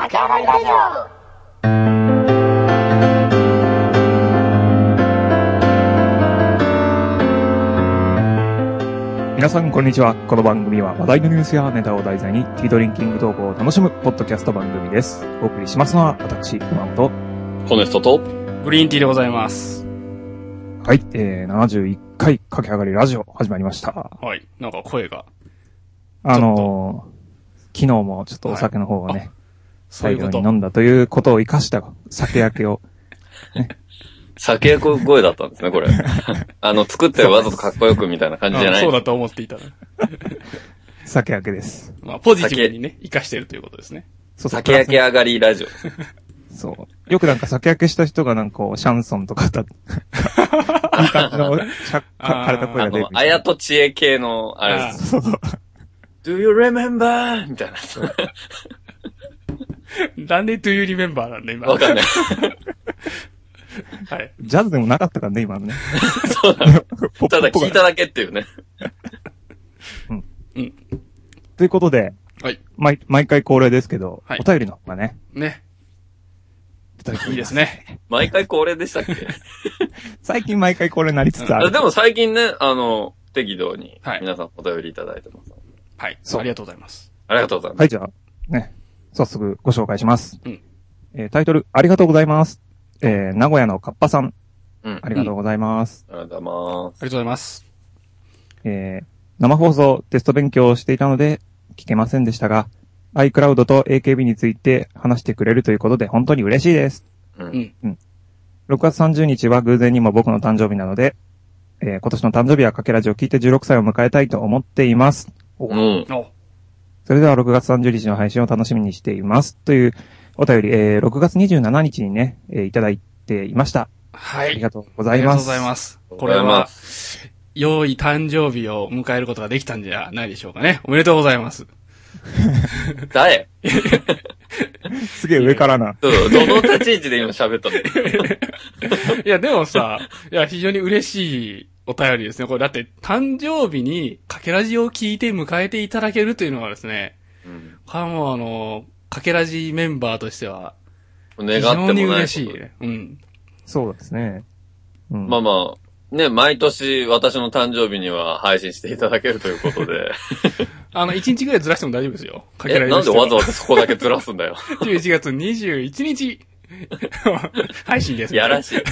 駆け上がりラジオ。 皆さんこんにちは。この番組は話題のニュースやネタを題材にティードリンキングトークを楽しむポッドキャスト番組です。お送りしますのは私、熊本コネストとグリーンティーでございます。 はい、71回駆け上がりラジオ始まりました。 はい、なんか声が。 昨日もちょっとお酒の方をね、 はい、そういうこと大量に飲んだということを生かした酒焼けを、 ね。酒焼け声だったんですね、これ。作ってわざとかっこよくみたいな感じじゃない。 そうだと思っていた。 酒焼けです。 まあ、ポジティブにね、生かしてるということですね。 そう酒焼け上がりラジオ。 そう。よくなんか酒焼けした人がなんかこう、シャンソンとかだいい感じの、枯れた声が出る。 あやと知恵系の、あれ。そう。Do you remember? みたいな。 なんで Do you remember なんだ、今。 わかんない。 はい。 ジャズでもなかったからね、今のね。 そうなの。ただ聞いただけっていうね。 うん。うん。ということで、 はい。 毎回恒例ですけど、 はい、 お便りの方がね。 ね。いいですね。 毎回恒例でしたっけ最近毎回恒例になりつつある。 でも最近ね、適度に、皆さんお便りいただいてます。 はい。ありがとうございます。 ありがとうございます。 はい、じゃあ、ね。早速ご紹介します。 うん。 タイトル、ありがとうございます。名古屋のカッパさん。 うん。 ありがとうございます。 ありがとうございます。 ありがとうございます。 生放送テスト勉強をしていたので聞けませんでしたが、iCloud と AKB について話してくれるということで本当に嬉しいです。 うん。 うん。6月30日は偶然にも僕の誕生日なので、今年の誕生日はかけラジオを聞いて16歳を迎えたいと思っています。 うん。 それでは6月30日の配信を楽しみにしています。というお便り、6月27日にね、いただいていました。 はい。 ありがとうございます。 ありがとうございます。これは、良い誕生日を迎えることができたんじゃないでしょうかね。おめでとうございます。 誰すげえ上からな。 どの立ち位置で今喋ったのいや、でもさ、非常に嬉しいお便りですね。これだって、誕生日にかけラジを聞いて迎えていただけるというのはですね、これはもうかけラジメンバーとしては、非常に嬉しい。うん。 そうですね。 うん、まあまあ、ね、毎年私の誕生日には配信していただけるということで。 1日ぐらいずらしても大丈夫ですよ。 かけラジなんでわざわざそこだけずらすんだよ。 11月21日、配信です、 ね。やらしい。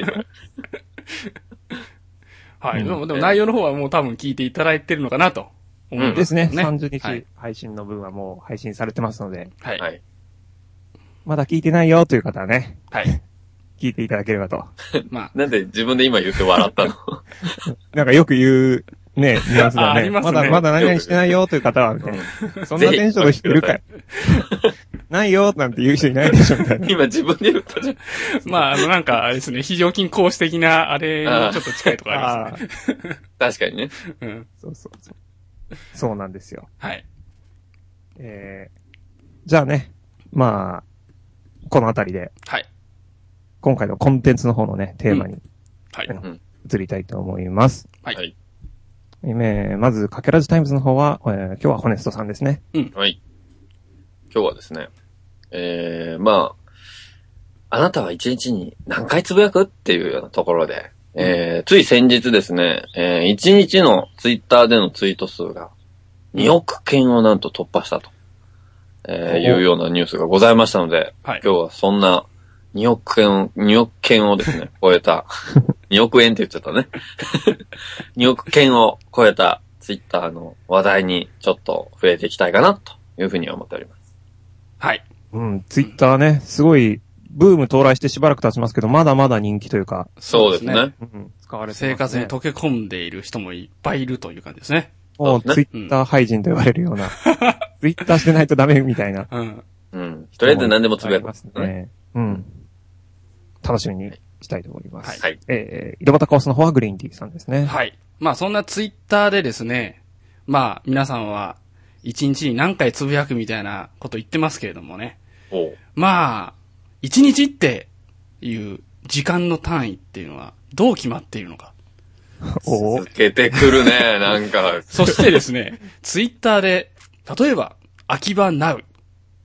はい。でも内容の方はもう多分聞いていただいてるのかなと思います、 ね。ですね。30日配信の分はもう配信されてますので。 はい。 まだ聞いてないよという方はね。 はい。 聞いていただければと。 まあ。なんで自分で今言って笑ったのなんかよく言う、ね、ニュアンスだね。 ありますね。 まだ何々してないよという方は、みたいな。そんなテンションの人いるかい。ないよなんて言う人いないでしょ、みたいな。 今自分で言ったじゃん。 まあ、なんか、あれですね、非常勤講師的な、あれにちょっと近いところありますね。 確かにね。 うん。 そうなんですよ。 はい。 じゃあね、まあ、このあたりで。 はい。 今回のコンテンツの方のね、テーマに。 はい。 移りたいと思います。 はい。 まず、かけらじタイムズの方は、今日はホネストさんですね。 うん。はい。今日はですね、まあ、あなたは一日に何回つぶやくっていうようなところで、つい先日ですね、一日のツイッターでのツイート数が2億件をなんと突破したと、いうようなニュースがございましたので、はい、今日はそんな2億件をですね、超えた、2億円って言っちゃったね。2億件を超えたツイッターの話題にちょっと触れていきたいかなというふうに思っております。 はい。 うん、ツイッターね、すごい、ブーム到来してしばらく経ちますけど、まだまだ人気というか。 そうですね。 うん、使われてますね。 生活に溶け込んでいる人もいっぱいいるという感じですね。 ツイッター廃人と言われるような。ツイッターしてないとダメみたいな。 うん。とりあえず何でもつぶやきますね。うん。楽しみにしたいと思います。 はい。 井戸端カオスの方はグリーンティーさんですね。 はい。まあそんなツイッターでですね、まあ皆さんは一日に何回つぶやくみたいなこと言ってますけれどもね。まあ、一日っていう時間の単位っていうのはどう決まっているのか。 続けてくるね、なんか。 そしてですね、ツイッターで、例えば、秋葉ナウ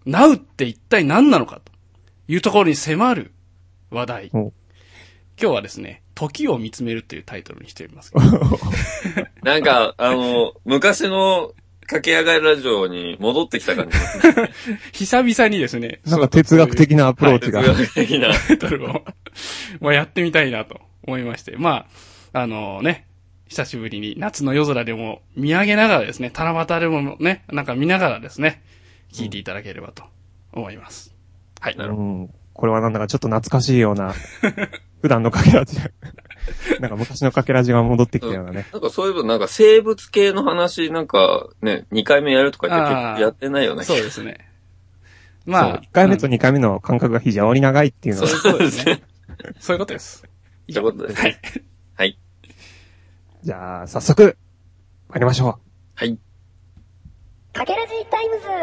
Now って一体何なのかというところに迫る話題。今日はですね、時を見つめるというタイトルにしております。 なんか、昔の駆け上がりラジオに戻ってきた感じですね。 久々にですね。 なんか哲学的なアプローチが。 哲学的な。 タイトルを、やってみたいなと思いまして。まあ、ね、久しぶりに夏の夜空でも見上げながらですね、七夕でもね、なんか見ながらですね、聞いていただければと思います。はい。なるほど。 これはなんだかちょっと懐かしいような、普段のかけラジ。なんか昔のかけラジが戻ってきたようなね。 なんかそういえばなんか生物系の話なんかね、2回目やるとか言ってやってないよね。 そうですね。まあ。 1回目と2回目の間隔が非常に長いっていうのは。 そうですね。そういうことです。 そういうことです。 はい。 はい。 じゃあ、早速、参りましょう。 はい。 かけラジタイムズ。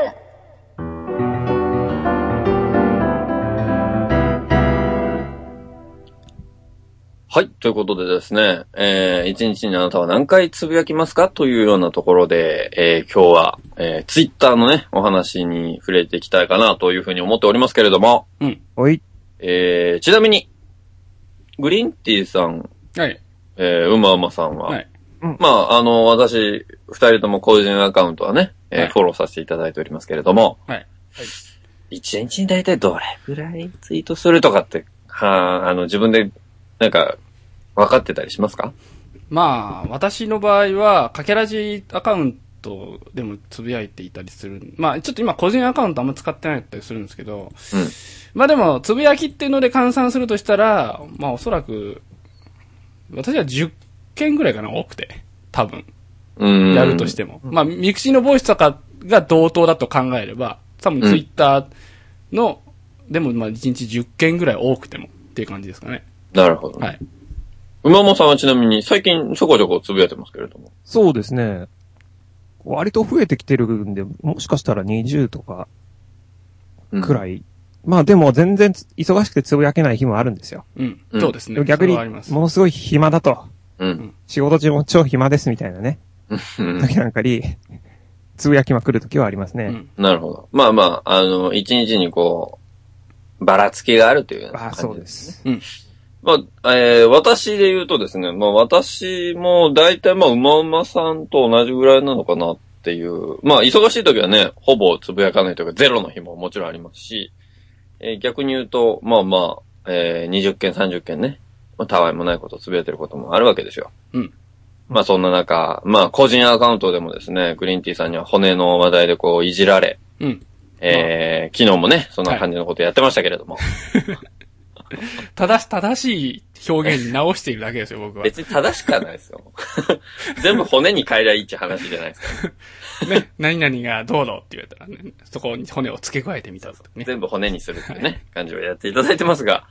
はい。ということでですね、一日にあなたは何回つぶやきますかというようなところで、今日は、ツイッターのね、お話に触れていきたいかなというふうに思っておりますけれども。 うん。 おい。 ちなみに、グリーンティーさん、 はい。 うまうまさんは、 はい。 まあ、私、二人とも個人アカウントはね、 はいフォローさせていただいておりますけれども、 はい。 一日に大体どれぐらいツイートするとかって、自分で、なんか、分かってたりしますか？ まあ、私の場合は、かけらじアカウントでもつぶやいていたりする。まあ、ちょっと今個人アカウントあんま使ってなかったりするんですけど、まあでも、つぶやきっていうので換算するとしたら、まあおそらく、私は10件ぐらいかな、多くて。多分。やるとしても。まあ、ミクシーのボイスとかが同等だと考えれば、多分ツイッターの、でもまあ1日10件ぐらい多くてもっていう感じですかね。 なるほど。 はい。 馬もさんはちなみに最近ちょこちょこつぶやいてますけれども。 そうですね。割と増えてきてるんで、もしかしたら20とか、くらい。まあでも全然忙しくてつぶやけない日もあるんですよ。 そうですね。 逆に、ものすごい暇だと。仕事中も超暇ですみたいなね。時なんかに、つぶやきまくる時はありますね。 なるほど。まあまあ、一日にこう、ばらつきがあるという感じ。 そうです。 まあ、私で言うとですね、まあ私も大体まあ、うまうまさんと同じぐらいなのかなっていう。まあ、忙しい時はね、ほぼつぶやかないというか、ゼロの日ももちろんありますし、逆に言うと、まあまあ、20件、30件ね、まあ、たわいもないことをつぶやいてることもあるわけですよ。まあそんな中、まあ個人アカウントでもですね、グリーンティーさんには骨の話題でこういじられ、昨日もね、そんな感じのことやってましたけれども。 正しい表現に直しているだけですよ、僕は。 別に正しくはないですよ。全部骨に変えりゃいいって話じゃないですか。 ね、何々がどうぞって言われたらね、そこに骨を付け加えてみたとね。 全部骨にするっていうね、感じをやっていただいてますが、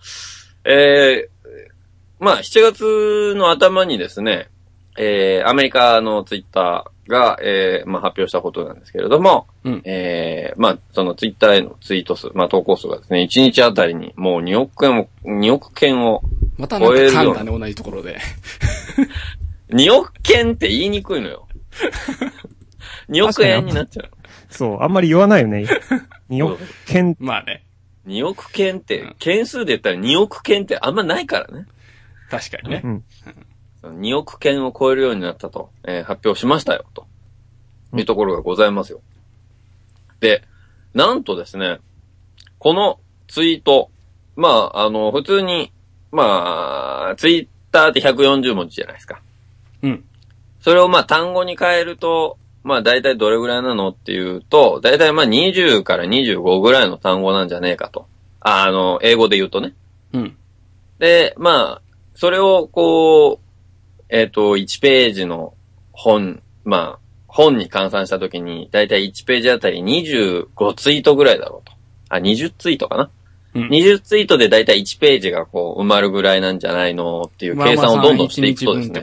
まあ7月の頭にですね、アメリカのツイッターが、まあ発表したことなんですけれども、まあそのツイッターへのツイート数、まあ投稿数がですね、1日あたりにもう2億件をまたなんか噛んだね、同じところで。 2億件って言いにくいのよ。2億円になっちゃう。 そう、あんまり言わないよね。2億件。 まあね。 2億件って、件数で言ったら2億件ってあんまないからね。 確かにね。 2億件を超えるようになったと、発表しましたよ、というところがございますよ。で、なんとですね、このツイート、まあ、普通に、まあ、ツイッターって140文字じゃないですか。それをまあ単語に変えると、まあ大体どれぐらいなのっていうと、大体まあ20から25ぐらいの単語なんじゃねえかと。英語で言うとね。で、まあ、それをこう、1ページの本、まあ、本に換算したときに、大体1ページあたり25ツイートぐらいだろうと。20ツイートかな。20ツイートで大体1ページがこう埋まるぐらいなんじゃないのっていう計算をどんどんしていくとですね。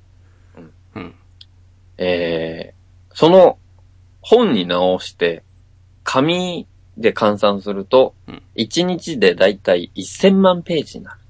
その本に直して紙で換算すると、1日で大体1000万ページになる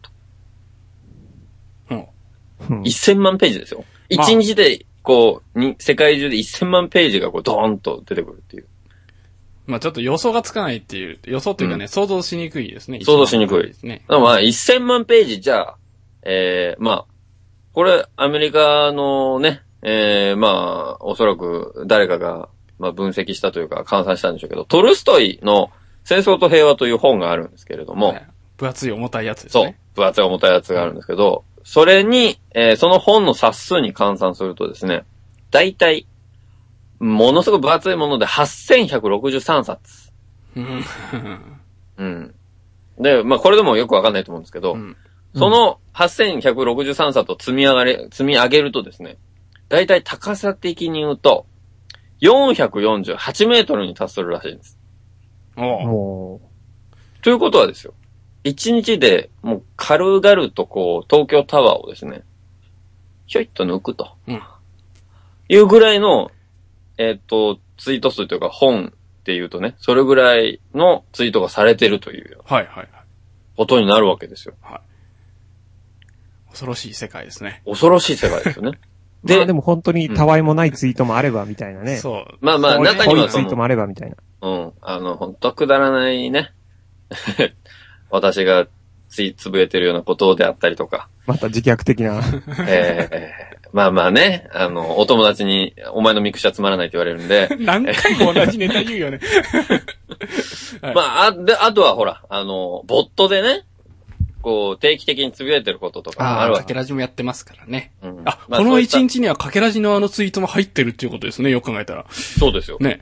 と。1000万ページですよ。1日でこう、世界中で1000万ページがこうドーンと出てくるっていう。 まあちょっと予想がつかないっていう、予想というかね、想像しにくいですね。 想像しにくいですね。 まあ1000万ページじゃあ、まあ、これアメリカのね、まあ、おそらく誰かが、まあ分析したというか換算したんでしょうけど、トルストイの戦争と平和という本があるんですけれども、 分厚い重たいやつですね。 そう。分厚い重たいやつがあるんですけど、それに、その本の冊数に換算するとですね、だいたい、ものすごく分厚いもので8163冊。うん。で、まあこれでもよくわかんないと思うんですけど、その8163冊を積み上げるとですね、だいたい高さ的に言うと、448メートルに達するらしいんです。 おということはですよ、1日でもう軽々とこう、東京タワーをですね、ひょいっと抜くと。いうぐらいの、ツイート数というか本っていうとね、それぐらいのツイートがされてるということになるわけですよ。 はい。恐ろしい世界ですね。 恐ろしい世界ですよね。 で、まあでも本当にたわいもないツイートもあればみたいなね。 そう。 まあまあ、中にはツイートもあればみたいな。 本当くだらないね。私がつぶやいてるようなことであったりとか。 また自虐的な。 まあまあね、お友達に、お前のミクシャつまらないって言われるんで。 何回も同じネタ言うよね。 はい、まあ、あとはほら、ボットでね、こう、定期的につぶやいてることとかあるわけ。 かけラジもやってますからね。 まあ、 この1日にはかけラジのツイートも入ってるっていうことですね、よく考えたら。 そうですよ。 ね。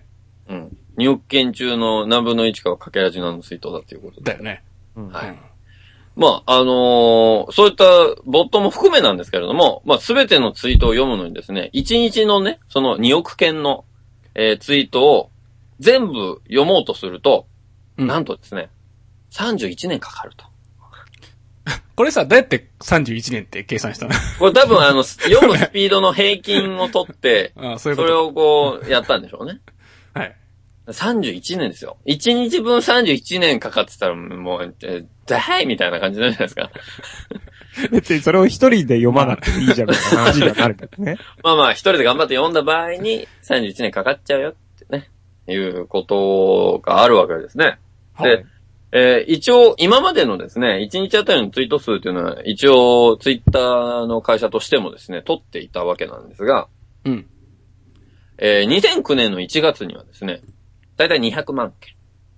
2億件中の何分の1かはかけラジのツイートだっていうことだよね。 はい。まあ、そういったボットも含めなんですけれども、まあ、すべてのツイートを読むのにですね、1日のね、その2億件の、ツイートを全部読もうとすると、なんとですね、31年かかると。 これさ、どうやって31年って計算したの？ これ多分読むスピードの平均を取って、それをこう、やったんでしょうね。 はい。 31年ですよ。1日分31年かかってたらもう、だいみたいな感じなんじゃないですか。 別にそれを一人で読まなくていいじゃんみたいな話にはなるけどね。 まあまあ、一人で頑張って読んだ場合に31年かかっちゃうよってね、いうことがあるわけですね。で、一応、今までのですね、1日あたりのツイート数というのは、一応、ツイッターの会社としてもですね、取っていたわけなんですが、2009年の1月にはですね、だいたい200万件。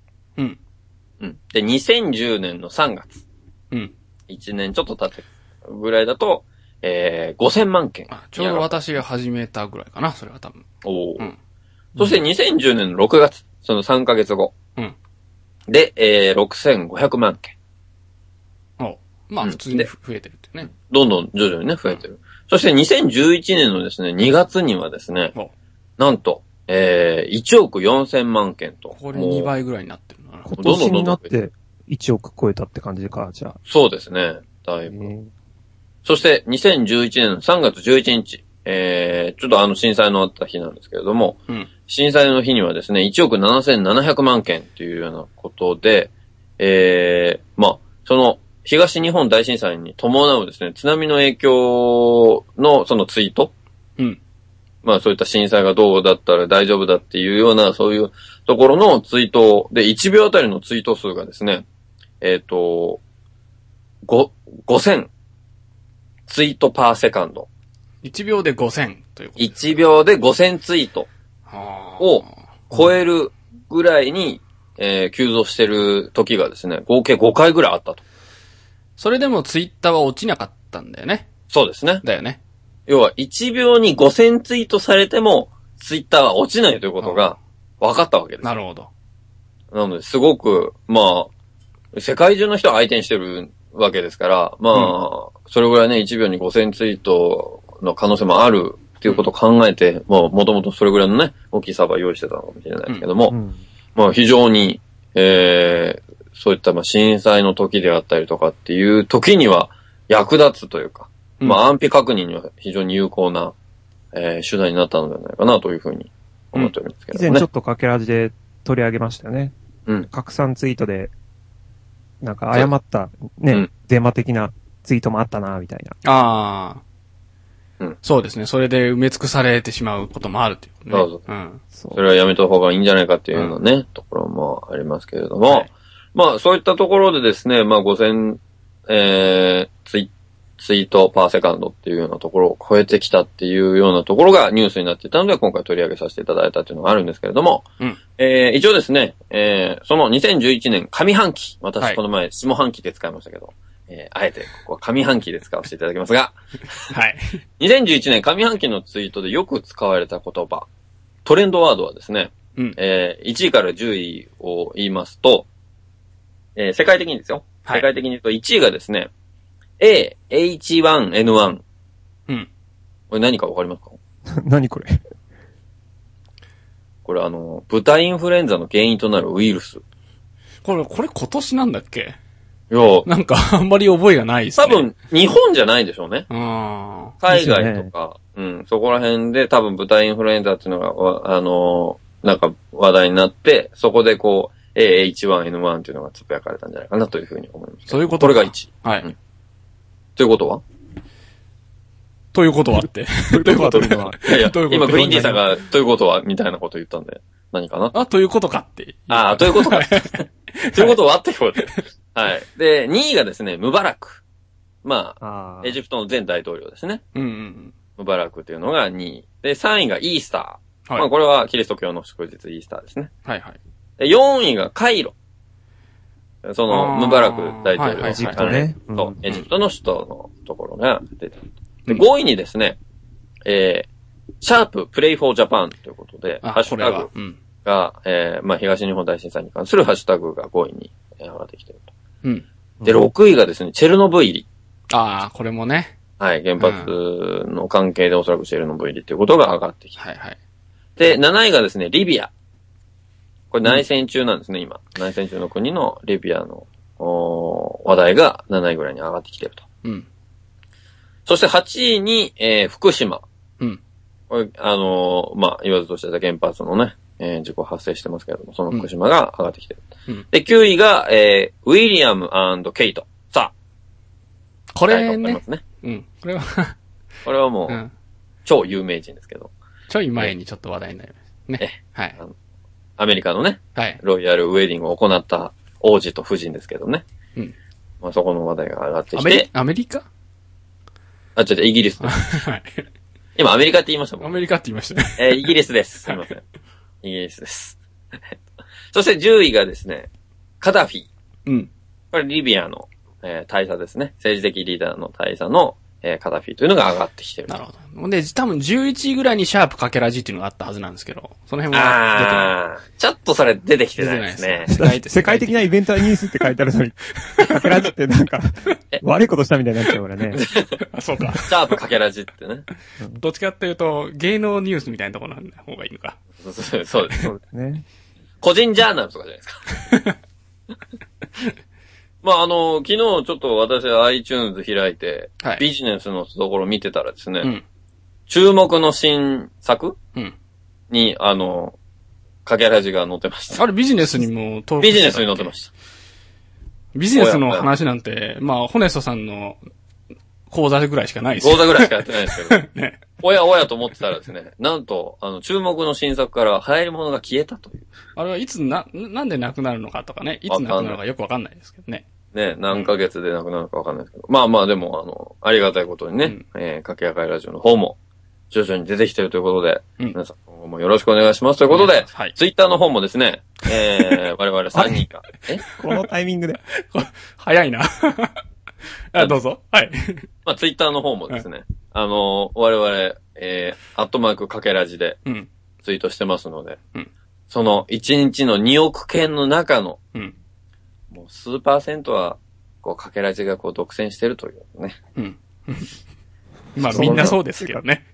で、2010年の3月。1年ちょっと経ってぐらいだと、5000万件。 ちょうど私が始めたぐらいかな、それは多分。 そして2010年の6月、その3ヶ月後。で、6500万件。 まあ普通に増えてるってね。 どんどん徐々にね、増えてる。そして2011年のですね、2月にはですね、なんと、1億4000万件と。 これ2倍ぐらいになってるな。 今年になって1億超えたって感じか、じゃあ。 そうですね、だいぶ。そして2011年の3月11日、ちょっと震災のあった日なんですけれども、震災の日にはですね、1億7700万件というようなことで、まあ、その、東日本大震災に伴うですね、津波の影響のそのツイート。まあそういった震災がどうだったら大丈夫だっていうような、そういうところのツイートで、1秒あたりのツイート数がですね、5000ツイートパーセカンド。 1秒で5000ということです。 1秒で5000ツイートを超えるぐらいに、急増してる時がですね、合計5回ぐらいあったと。 それでもツイッターは落ちなかったんだよね。 そうですね。 だよね。 要は1秒に5000ツイートされても、ツイッターは落ちないということが分かったわけです。 なるほど。 なので、すごく、まあ、世界中の人が相手にしてるわけですから、まあ、それぐらいね、1秒に5000ツイートの可能性もあるっていうことを考えて、もともとそれぐらいのね、大きいサーバー用意してたのかもしれないですけども、まあ非常に、そういったまあ震災の時であったりとかっていう時には役立つというか、まあ安否確認には非常に有効な、手段になったのではないかなというふうに思っておりますけどね。 以前ちょっとかけらじで取り上げましたよね。拡散ツイートで、なんか誤ったね、デマ的なツイートもあったな、みたいな。 そうですね。それで埋め尽くされてしまうこともあるっていうね。 そうそう。 うん。 それはやめた方がいいんじゃないかっていうのね、ところもありますけれども、 はい、 まあそういったところでですね、まあ5000、ツイートパーセカンドっていうようなところを超えてきたっていうようなところがニュースになっていたので、今回取り上げさせていただいたっていうのがあるんですけれども、 うん、 一応ですね、その2011年上半期、私この前下半期で使いましたけど、あえてここは上半期で使わせていただきますが、 はい。 2011年上半期のツイートでよく使われた言葉、トレンドワードはですね、 うん、 1位から10位を言いますと、世界的にですよ。 はい、 世界的に言うと1位がですね、H1N1。 うん。 これ何かわかりますか？ 何これ？ これ豚インフルエンザの原因となるウイルス。 これ今年なんだっけ？ いや、 なんかあんまり覚えがないですね。 多分、日本じゃないでしょうね。海外とか、うん、そこら辺で多分豚インフルエンザっていうのが、なんか話題になって、そこでこう、H1N1 っていうのがつぶやかれたんじゃないかなというふうに思います。 そういうことこれが1位。 はい。 うん、ということはということはって。 ということは。 いやいや、今グリーンディーさんが、ということはみたいなこと言ったんで、何かな？ ということかって。 ということか。ということはってことで。はい。で、2位がですね、ムバラク。まあ、エジプトの前大統領ですね。 うんうん。 ムバラクというのが2位。で、3位がイースター。 はい。 まあ、これはキリスト教の祝日イースターですね。 はいはい。 で、4位がカイロ。その、ムバラク大統領。 エジプトね。 そう、エジプトの首都のところが出てる。で、5位にですね、シャーププレイフォージャパンということで、ハッシュタグが、まあ、東日本大震災に関するハッシュタグが5位に上がってきていると。 うん。 で、6位がですね、チェルノブイリ。 これもね。 はい、原発の関係でおそらくチェルノブイリっていうことが上がってきて。 はいはい。 で、7位がですね、リビア。これ内戦中なんですね、今。内戦中の国のリビアの話題が7位ぐらいに上がってきていると。 うん。 そして8位に、福島。 うん。 これ、まあ、言わずとしてた原発のね、事故発生してますけれども、その福島が上がってきてる。 うん。 で、9位が、ウィリアム&ケイト。さあ。 これね。 ね。 うん。これはこれはもう、超有名人ですけど。 ちょい前にちょっと話題になりましたね。はい。 アメリカのね、 はい。 ロイヤルウェディングを行った王子と夫人ですけどね。 うん。 まあ、そこの話題が上がってきて。 アメリカ？ イギリスです。はい。今、アメリカって言いましたもん。 アメリカって言いましたね。 イギリスです。すいません。イギリスです。そして10位がですね、カダフィ。 うん。 これリビアの、大佐ですね。政治的リーダーの大佐の、カダフィというのが上がってきてる。 なるほど。で、多分11位ぐらいにシャープかけラジっていうのがあったはずなんですけど、その辺は出てない。 ちょっとそれ出てきてないですね。 世界的なイベントニュースって書いてあるのに、かけラジってなんか、悪いことしたみたいになっちゃうからね。 そうか。 シャープかけラジってね。 どっちかっていうと、芸能ニュースみたいなところの方がいいのか。 そうです。 そうですね。 個人ジャーナルとかじゃないですか。まあ、昨日ちょっと私は iTunes 開いて、はい、ビジネスのところ見てたらですね、うん、注目の新作、うん、に、かけラジが載ってました。 あれビジネスにも登録してたっけ？ ビジネスに載ってました。 ビジネスの話なんて、まあ、ホネストさんの講座ぐらいしかないですよ。 講座ぐらいしかやってないですけど。ね、おやと思ってたらですね、なんと、注目の新作から流行り物が消えたという。 あれはいつなんでなくなるのかとかね、いつなくなるのかよくわかんないですけどね。 ね、何ヶ月でなくなるのかわかんないですけど。まあまあでも、ありがたいことにね、かけやかいラジオの方も、徐々に出てきてるということで、皆さん今後もよろしくお願いしますということで、はい、ツイッターの方もですね、我々3人か。 このタイミングで。 早いな。どうぞ。はい。 まあ、ツイッターの方もですね、我々、かけラジで、ツイートしてますので、その1日の2億件の中の、もう数%は、こう、かけラジがこう、独占してるというね。 まあ、みんなそうですけどね。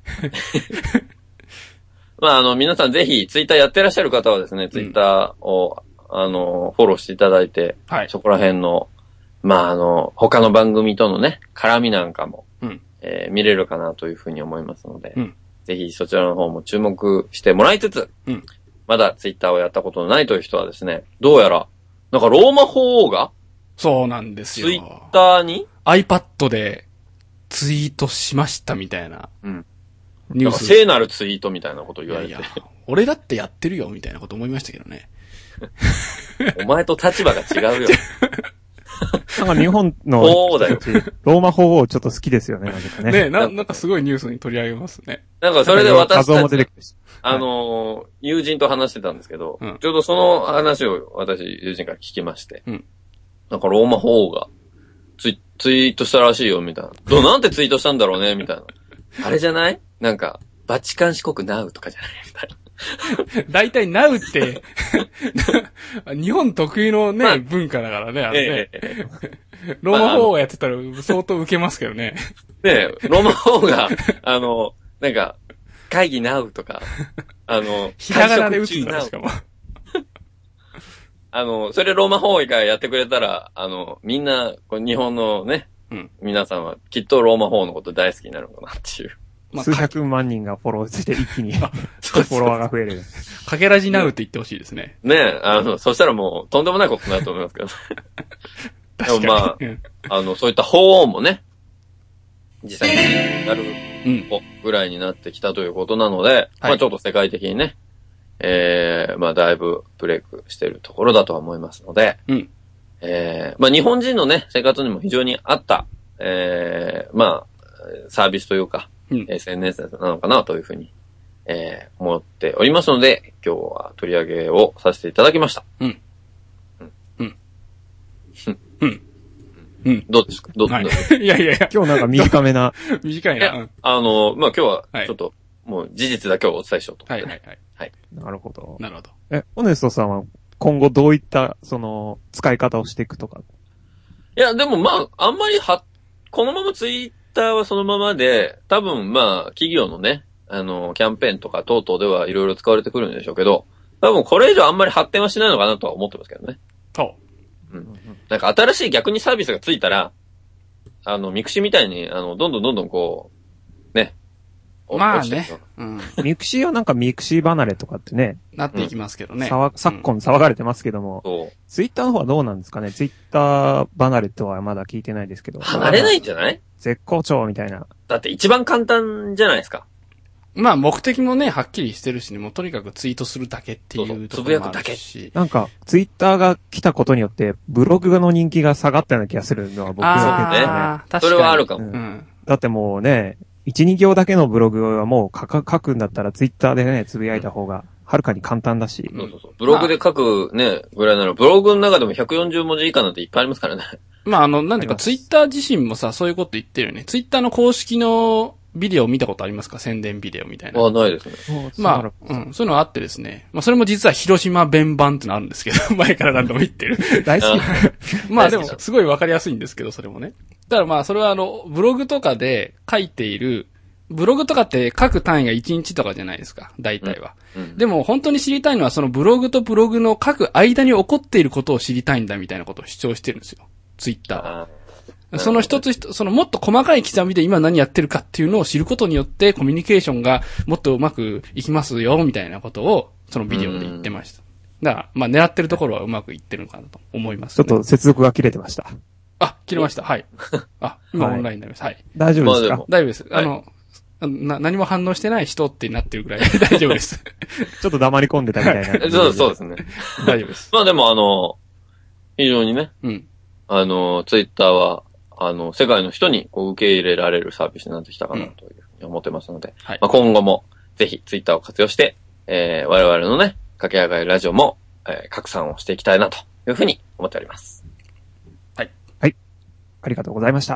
まあ、皆さんぜひ、ツイッターやってらっしゃる方はですね、ツイッターを、フォローしていただいて、はい、そこら辺の、まあ、他の番組とのね、絡みなんかも、見れるかなというふうに思いますので、ぜひそちらの方も注目してもらいつつ、まだツイッターをやったことのないという人はですね、どうやら、なんかローマ法王がそうなんですよ。 ツイッターに iPad でツイートしましたみたいな。 うん。 ニュース。 聖なるツイートみたいなこと言われて。 いや、俺だってやってるよみたいなこと思いましたけどね。 お前と立場が違うよ。 なんか日本のそうだよ。 ローマ法王ちょっと好きですよね、 ね。なんかすごいニュースに取り上げますね。 なんかそれで私たち、 はい、 友人と話してたんですけど、 うん、 ちょうどその話を私、友人から聞きまして、 うん、 なんかローマ法王がツイートしたらしいよ、みたいな。なんてツイートしたんだろうね、みたいな。あれじゃないなんか、バチカン四国ナウとかじゃないみたいな。 大体ナウって、日本特有のね、まあ、文化だからね、あれね。ローマ法王やってたら相当受けますけどね。 ねローマ法王が、なんか、会議ナウとか、 ひらがなで打つんだ、しかも。 それローマ法王がやってくれたら、みんな、日本のね、うん、皆さんはきっとローマ法王のこと大好きになるのかなっていう。 まあ、数百万人がフォローして一気にフォロワーが増える。 かけらじなうって言ってほしいですね。 ねえ、そしたらもうとんでもないことになると思いますけど。 確かに。 でもまあ、そういった法王もね、実際になるぐらいになってきたということなので、はい、まあちょっと世界的にね、まあだいぶブレイクしているところだとは思いますので、 うん、 まあ日本人のね、生活にも非常に合った、まあ、サービスというか、 うん、 SNS なのかなというふうに、思っておりますので、今日は取り上げをさせていただきました。 うん。うん。 うん。うん。どうですかはい、いや。 今日なんか短めな。 短いな。 まあ今日は、ちょっと、もう事実だけをお伝えしようと思って、ね。 はい。 なるほど。 なるほど。 オネストさんは今後どういった、使い方をしていくとか。 いや、でもまあ、あんまりこのままツイッターはそのままで、多分まあ、企業のね、キャンペーンとか等々ではいろいろ使われてくるんでしょうけど、多分これ以上あんまり発展はしないのかなとは思ってますけどね。 そう。 うん。なんか新しい逆にサービスがついたら、ミクシーみたいに、どんどんこう、ね。 まあね。 うん。ミクシーはなんかミクシー離れとかってね。 なっていきますけどね。 昨今騒がれてますけども。 そう。 ツイッターの方はどうなんですかね。ツイッター離れとはまだ聞いてないですけど。 離れないんじゃない？ 絶好調みたいな。 だって一番簡単じゃないですか。 まあ目的もね、はっきりしてるしね、もうとにかくツイートするだけっていうところもあるし。 なんか、ツイッターが来たことによって、ブログの人気が下がったような気がするのは僕は結構ね。 確かに。 それはあるかも。 うん。だってもうね、1、2行だけのブログはもう書くんだったらツイッターでね、つぶやいた方が、はるかに簡単だし。 そう。ブログで書くね、ぐらいなら、ブログの中でも140文字以下なんていっぱいありますからね。 まあなんていうか、ツイッター自身もさ、そういうこと言ってるよね。ツイッターの公式のビデオを見たことありますか？宣伝ビデオみたいな。 ないですね。 まあ、そういうのがあってですね。まあ、それも実は広島弁版ってのあるんですけど、前から何度も言ってる。 大好き。 まあでも、すごいわかりやすいんですけど、それもね。だからまあ、それはブログとかで書いている、ブログとかって書く単位が1日とかじゃないですか、大体は。でも本当に知りたいのはそのブログとブログの書く間に起こっていることを知りたいんだみたいなことを主張してるんですよ。ツイッターは。その一つそのもっと細かい刻みで今何やってるかっていうのを知ることによってコミュニケーションがもっとうまくいきますよみたいなことをそのビデオで言ってました。だからまあ狙ってるところはうまくいってるのかなと思います、ね。 ちょっと接続が切れてました。 切れました。はい。今オンラインになります。はい。 大丈夫ですか？ 大丈夫です。何も反応してない人ってなってるぐらい大丈夫です。 ちょっと黙り込んでたみたいな。 そうですね。 大丈夫です。 まあでも非常にね、 うん。 ツイッターは、世界の人にこう受け入れられるサービスになってきたかなというふうに思ってますので、 はい。 まあ今後もぜひツイッターを活用して、我々のね、駆け上がりラジオも、拡散をしていきたいなというふうに思っております。 はい。 はい。ありがとうございました。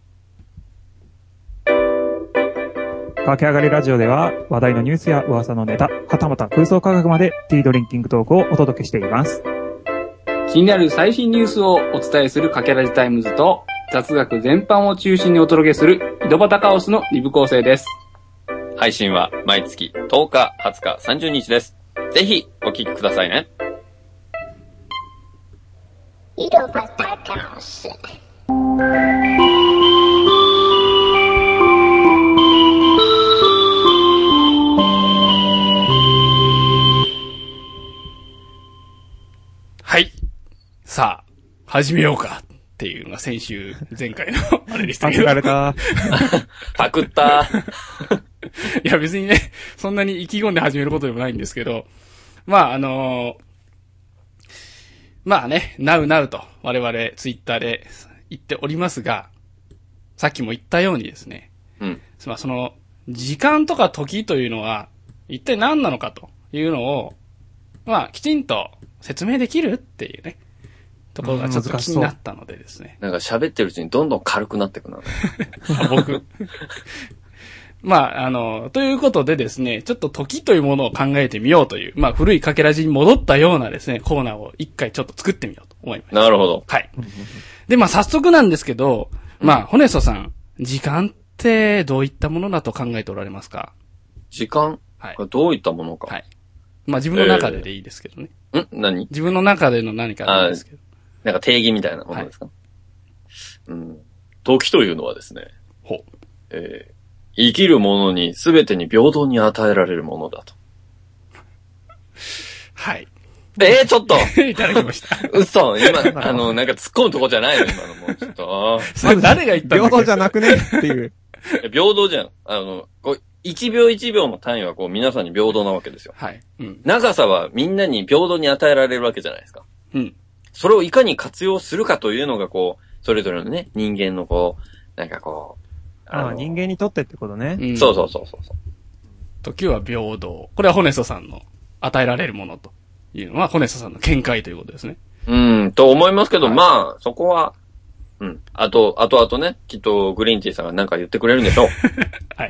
駆け上がりラジオでは話題のニュースや噂のネタ、はたまた空想科学までティードリンキングトークをお届けしています。 気になる最新ニュースをお伝えするかけらじタイムズと雑学全般を中心にお届けする井戸端カオスの2部構成です。 配信は毎月10日、20日、30日です。ぜひお聞きくださいね。 井戸端カオス。 はい。さあ、始めようか。 っていうのが先週、前回のあれでしたパけど。 クられた。 パクったいや別にね、そんなに意気込んで始めることでもないんですけど、まあまあね、なうと我々ツイッターで言っておりますが、さっきも言ったようにですね、まあその、時間とか時というのは一体何なのかというのを、まあきちんと説明できるっていうね、ところがちょっと気になったのでですね。 なんか喋ってるうちにどんどん軽くなってくな。 僕。まあ、ということでですね、ちょっと時というものを考えてみようという、まあ古いかけらじに戻ったようなですね、コーナーを一回ちょっと作ってみようと思います。 なるほど。 はい。で、まあ早速なんですけど、まあ、ホネストさん、時間ってどういったものだと考えておられますか？ 時間、 はい。 どういったものか。 はい。まあ自分の中でいいですけどね。 何？ 自分の中での何かなんですけど。 なんか定義みたいなものですか？時というのはですね。 ほう。 生きるものに全てに平等に与えられるものだと。 はい。 ちょっといただきました。 嘘今、なんか突っ込むとこじゃないの今のもうちょっと。 それ誰が言ったんだっけ？ 平等じゃなくねっていう。 平等じゃん。こう、1秒1秒の単位はこう皆さんに平等なわけですよ。 はい。 長さはみんなに平等に与えられるわけじゃないですか。それをいかに活用するかというのがこう、それぞれのね、人間のこう、なんかこう、 人間にとってってことね。 そう。 時は平等。これはホネストさんの与えられるものというのは、ホネストさんの見解ということですね。 と思いますけど、 はい、 まあ、そこは、あとね、きっとグリーンティーさんが何か言ってくれるんでしょう。 はい。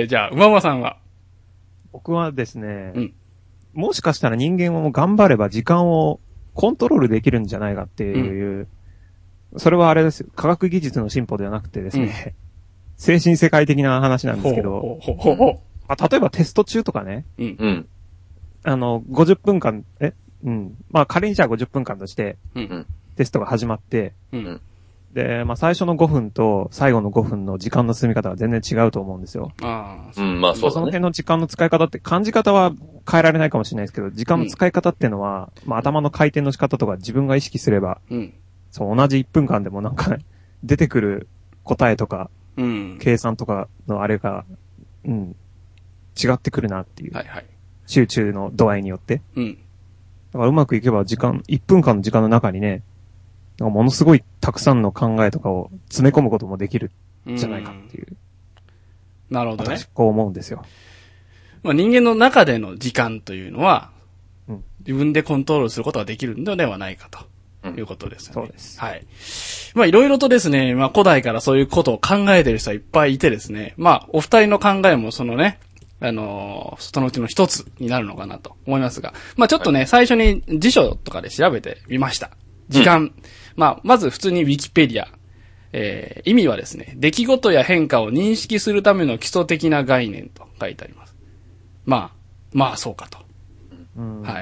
じゃあ、馬場さんは？ 僕はですね、もしかしたら人間も頑張れば時間をコントロールできるんじゃないかっていう、それはあれですよ。科学技術の進歩ではなくてですね、精神世界的な話なんですけど、例えばテスト中とかね、50分間、まあ仮にじゃあ50分間として、テストが始まって、で、まあ最初の5分と最後の5分の時間の進み方は全然違うと思うんですよ。 まあそうだね。 その辺の時間の使い方って、感じ方は変えられないかもしれないですけど、時間の使い方っていうのは、まあ頭の回転の仕方とか自分が意識すれば、そう、同じ1分間でもなんか、出てくる答えとか、計算とかのあれが、違ってくるなっていう。集中の度合いによって。だからうまくいけば1分間の時間の中にね、ものすごいたくさんの考えとかを詰め込むこともできるんじゃないかっていう。 なるほどね。 私こう思うんですよ。 まあ人間の中での時間というのは、自分でコントロールすることができるのではないかということですね。 そうです。 はい。まあいろいろとですね、まあ古代からそういうことを考えている人はいっぱいいてですね、まあお二人の考えもそのね、そのうちの一つになるのかなと思いますが、まあちょっとね、最初に辞書とかで調べてみました。時間。まあまず普通にウィキペディア。意味はですね、出来事や変化を認識するための基礎的な概念と書いてあります。まあそうかと。はい。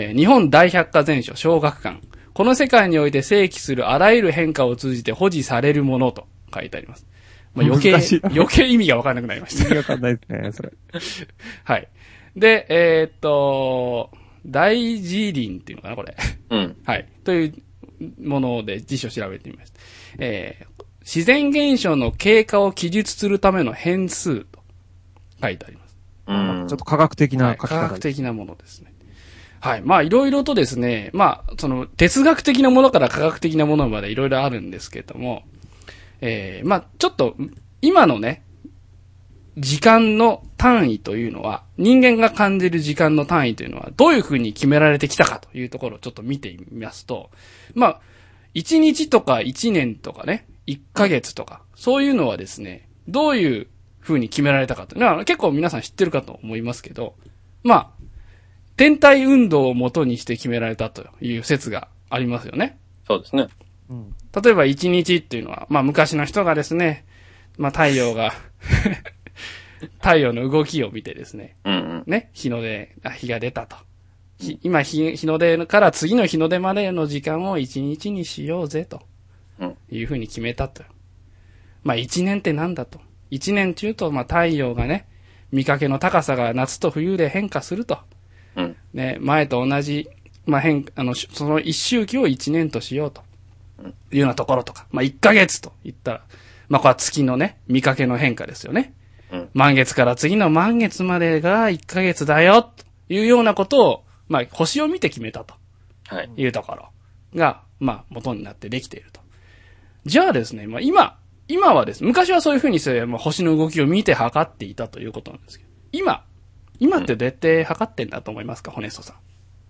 日本大百科全書小学館。この世界において生起するあらゆる変化を通じて保持されるものと書いてあります。まあ、余計意味がわからなくなりました。 意味わかんないですね、それ。 はい。で、大辞林っていうのかな、これ。はい。というもので辞書調べてみました。自然現象の経過を記述するための変数と書いてあります。 ちょっと科学的な書き方、 科学的なものですね。はい。まあ、いろいろとですね、まあ、その、哲学的なものから科学的なものまでいろいろあるんですけれども、まあ、ちょっと、今のね、時間の単位というのは、人間が感じる時間の単位というのは、どういうふうに決められてきたかというところをちょっと見てみますと、まあ、1日とか1年とかね、1ヶ月とか、そういうのはですね、どういうふうに決められたかというのは、結構皆さん知ってるかと思いますけど、まあ、天体運動を元にして決められたという説がありますよね。 そうですね。 例えば1日っていうのは、まあ昔の人がですね、まあ太陽の動きを見てですね、ね、日が出たと。今日の出から次の日の出までの時間を1日にしようぜと。いうふうに決めたと。まあ1年ってなんだと。1年中と、まあ太陽がね、見かけの高さが夏と冬で変化すると。ね、前と同じ、まあその一周期を1年としようと。 いうようなところとか、まあ1ヶ月と言ったら、まあこれは月のね、見かけの変化ですよね。満月から次の満月までが1ヶ月だよ、というようなことを、まあ星を見て決めたと。いうところが、まあ元になってできていると。じゃあですね、まあ今はですね、昔はそういう風にして、まあ星の動きを見て測っていたということなんですけど、今ってどうやって測ってんだと思いますか、ホネストさん。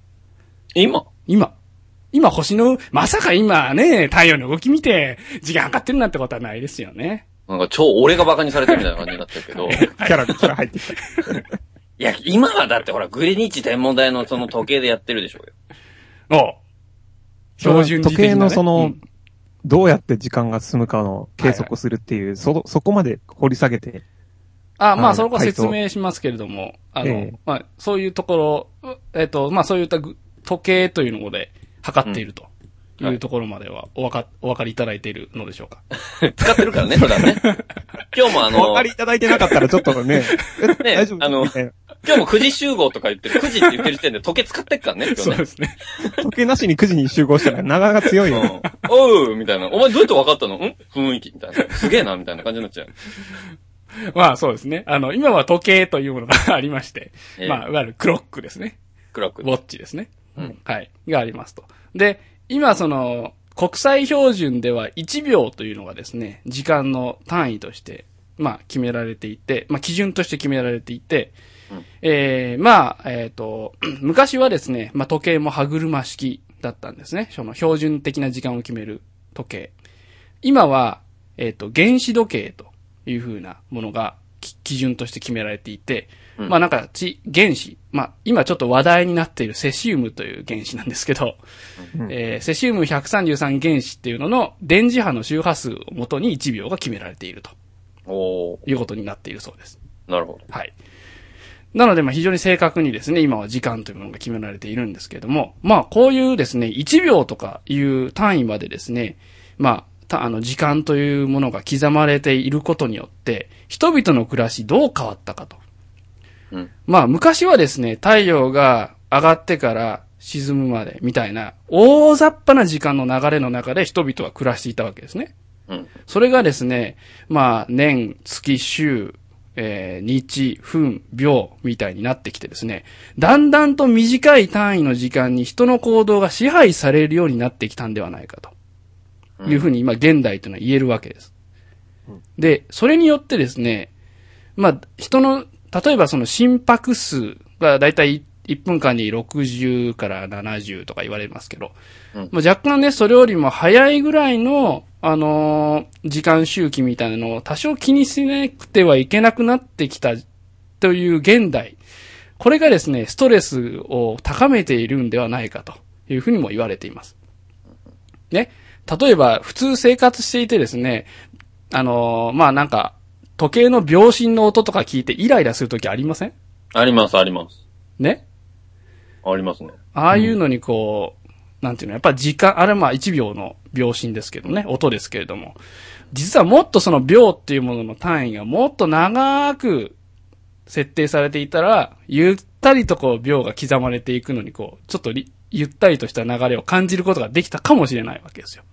今星の、まさか今ね、太陽の動き見て、時間測ってるなんてことはないですよね。 なんか俺がバカにされてるみたいな感じになっちゃうけど。キャラ入ってきた。 いや、今はだってほら、グリニッジ天文台のその時計でやってるでしょうよ。 標準時計のどうやって時間が進むかの計測をするっていう、そこまで掘り下げて。 まあ、そこは説明しますけれども、まあ、そういうところ、まあ、そういった時計というので測っているというところまではお分かりいただいているのでしょうか。 使ってるからね、普段ね。今日もお分かりいただいてなかったらちょっとね、大丈夫今日も9時集合とか言ってる、9時って言ってる時点で時計使ってっからね、今日ね。 そうですね。 時計なしに9時に集合したら長が強いよ。 おうみたいな。お前どうやって分かったの？雰囲気みたいな。すげえな、みたいな感じになっちゃう。 まあそうですね。今は時計というものがありまして、まあ、いわゆるクロックですね。 クロック。 ウォッチですね。はい。がありますと。で、今国際標準では1秒というのがですね、時間の単位として、まあ決められていて、まあ基準として決められていて、まあ、昔はですね、まあ時計も歯車式だったんですね。その標準的な時間を決める時計。今は、原子時計という風なものが基準として決められていて、まあなんか原子、まあ今ちょっと話題になっているセシウムという原子なんですけど、セシウム133原子っていうのの電磁波の周波数をもとに1秒が決められていると。いうことになっているそうです。 なるほど。 はい。なのでまあ非常に正確にですね、今は時間というものが決められているんですけれども、まあこういうですね、1秒とかいう単位までですね、まあ時間というものが刻まれていることによって、人々の暮らしどう変わったかと。まあ昔はですね、太陽が上がってから沈むまでみたいな大雑把な時間の流れの中で人々は暮らしていたわけですね。それがですね、まあ年、月、週、日、分、秒みたいになってきてですね、だんだんと短い単位の時間に人の行動が支配されるようになってきたんではないかと。いうふうに今現代というのは言えるわけです。で、それによってですね、まあ、例えばその心拍数がだいたい1分間に60から70とか言われますけど、まあ、若干ね、それよりも早いぐらいの、時間周期みたいなのを多少気にしなくてはいけなくなってきたという現代。これがですね、ストレスを高めているんではないかというふうにも言われています。ね。例えば、普通生活していてですね、まあなんか、時計の秒針の音とか聞いてイライラするときありません？ あります、あります。 ね？ ありますね。 ああいうのにこう、なんていうの、やっぱ時間、あれまあ1秒の秒針ですけどね、音ですけれども、実はもっとその秒っていうものの単位がもっと長く設定されていたら、ゆったりとこう秒が刻まれていくのにこう、ちょっとゆったりとした流れを感じることができたかもしれないわけですよ。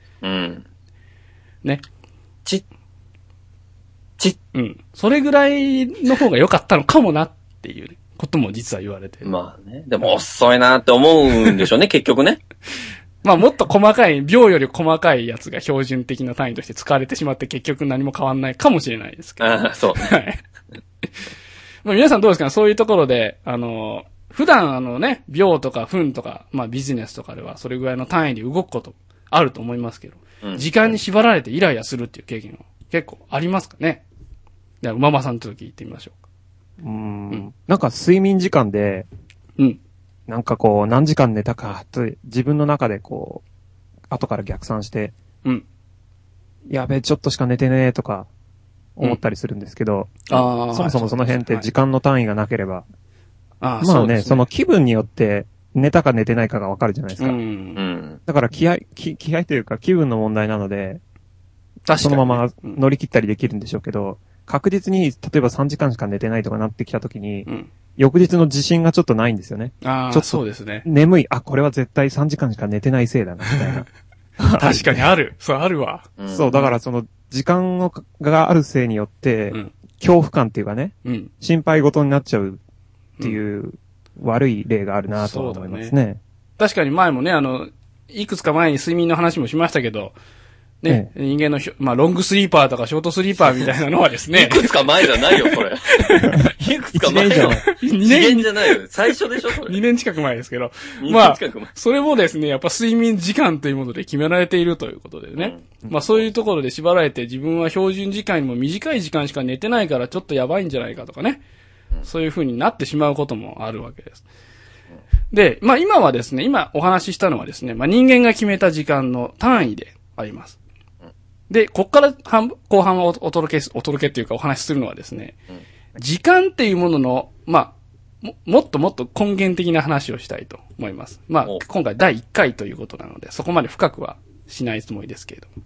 ね。それぐらいの方が良かったのかもなっていうことも実は言われてる。 まあね。でも遅いなって思うんでしょうね、結局ね。 まあもっと細かい、秒より細かいやつが標準的な単位として使われてしまって結局何も変わんないかもしれないですけど。 ああ、そう。 はい。まあ皆さんどうですかね、そういうところで、普段ね、秒とか分とか、まあビジネスとかではそれぐらいの単位で動くことあると思いますけど、時間に縛られてイライラするっていう経験は結構ありますかね。じゃあ、馬場さんちょっと聞いてみましょうか。 なんか睡眠時間で、なんかこう何時間寝たかと自分の中でこう、後から逆算して、やべえ、ちょっとしか寝てねえとか思ったりするんですけど、そもそもその辺って時間の単位がなければ、まあね、その気分によって寝たか寝てないかがわかるじゃないですか。だから気合というか気分の問題なので、そのまま乗り切ったりできるんでしょうけど、確実に、例えば3時間しか寝てないとかなってきたときに、翌日の自信がちょっとないんですよね。 ちょっとそうですね。 眠い。これは絶対3時間しか寝てないせいだな、みたいな。 確かにある。そう、あるわ。 そう、だからその、時間があるせいによって、恐怖感っていうかね、心配事になっちゃうっていう悪い例があるなと思いますね。 確かに前もね、いくつか前に睡眠の話もしましたけど、ね、人間のロングスリーパーとかショートスリーパーみたいなのはですね。 いくつか前じゃないよ、これ。いくつか前よ。2年じゃないよ。最初でしょ、これ。 2年近く前ですけど。まあ、それもですね、やっぱ睡眠時間というもので決められているということでね。まあそういうところで縛られて自分は標準時間よりも短い時間しか寝てないからちょっとやばいんじゃないかとかね。そういう風になってしまうこともあるわけです。で、まあ今はですね、今お話ししたのはですね、まあ人間が決めた時間の単位であります。で、こっから後半はお届けっていうかお話しするのはですね、時間っていうものの、まあ、もっともっと根源的な話をしたいと思います。まあ、今回第1回ということなので、そこまで深くはしないつもりですけれども。